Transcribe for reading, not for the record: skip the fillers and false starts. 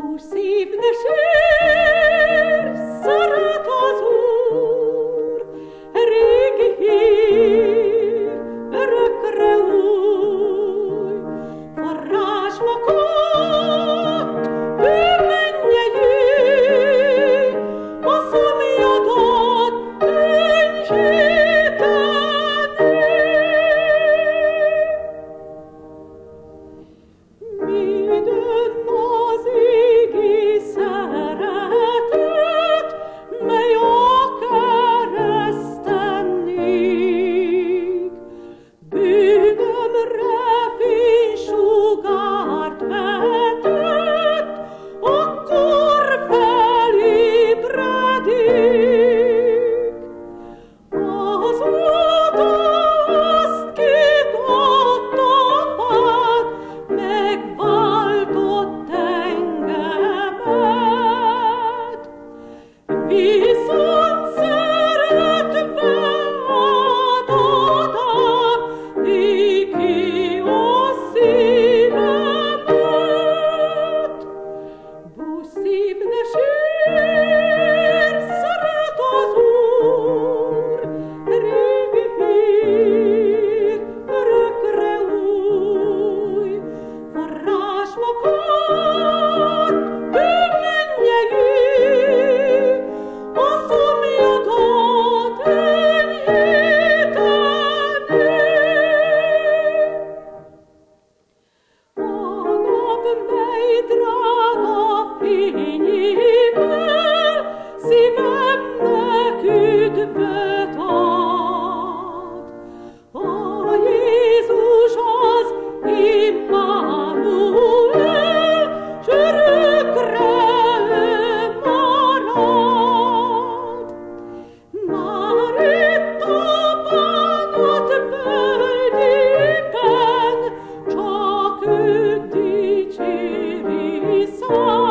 Szív ne sér, szeret az Úr, régi hír, örökre új. Forrás lakott, ő mennyei, a szomjadat enyhíteni. Midőn az égi szeretet, mely a kereszten ég, bűnömre fénysugárt vetett, akkor felébredik. Azóta azt kitatta fát, megváltott engemet. Viszont szeretve átadám néki a szívemet. Bús szív ne sér, szeret az Úr, régi hír, örökre új. Forrás lakott, ő mennyei, a szomjadat enyhíteni. A nap, mely drága fényével szívemnek üdvöt ad. A Jézus az Immanuel, s örökre ő marad. Már itt a bánat völgyében csak őt dicséri szám.